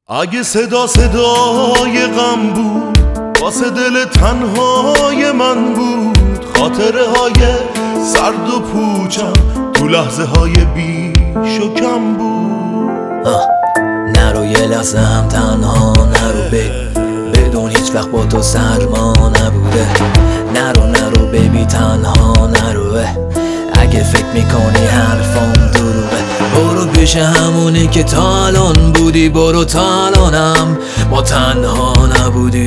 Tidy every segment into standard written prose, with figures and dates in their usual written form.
اگه صدا صدای غم بود واسه دل تنهای من بود، خاطره های سرد و پوچم تو لحظه های بیش و کم بود. نرو یه لحظه هم تنها نرو بدون هیچ وقت با تو سرما نبوده. نرو ببی تنها نرو، اگه فکر میکنی حرفام دروغه برو پیش همونی که تا الان بودی، برو تا الانم ما تنها نبودی.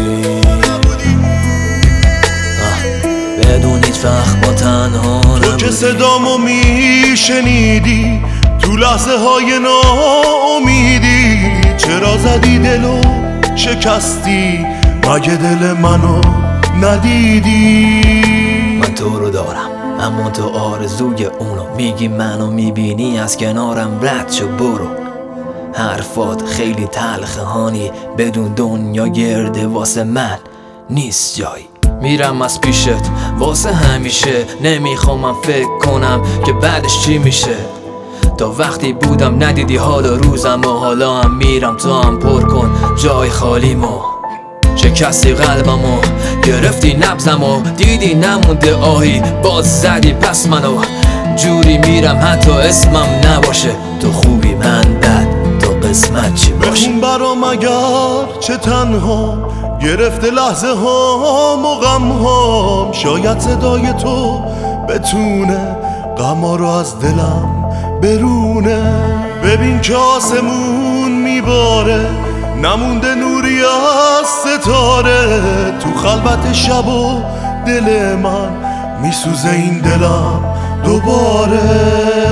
بدون هیچ وقت ما تنها نبودی. تو که صدامو میشنیدی تو لحظه های ناامیدی، چرا زدی دلو شکستی مگه دل منو ندیدی؟ من تو رو دارم اما تو آرزوی اونو میگی، منو میبینی از کنارم رد شو برو. حرفات خیلی تلخه هانی، بدون دنیا گرده واسه من نیست جایی. میرم از پیشت واسه همیشه، نمیخوام من فکر کنم که بعدش چی میشه. تا وقتی بودم ندیدی حال روزم و حالا هم میرم تا هم پر کن جای خالیمو. شکستی قلبمو گرفتی نبضمو، دیدی نمونده آهی باز زدی پس منو. جوری میرم حتی اسمم نباشه، تو خوبی من بد تو قسمت چی باشه. بخون برام اگر چه تنها گرفته لحظه هام و غم هام، شاید صدای تو بتونه غما رو از دلم برونه. ببین که آسمون میباره نمونده نوری از ستاره، تو خلوت شب و دل من میسوزه این دلم دوباره.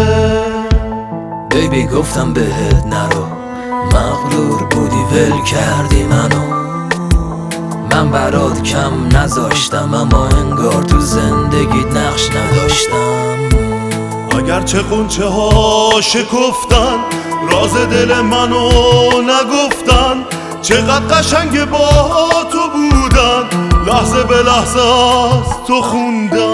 بیبی گفتم بهت نرو، مغرور بودی ول کردی منو. من برات کم نذاشتم اما انگار تو زندگیت نقش نداشتم. اگرچه قنچه ها شکفتن راز دل منو نگفتن، چقدر قشنگ با تو بودن لحظه به لحظه از تو خوندن.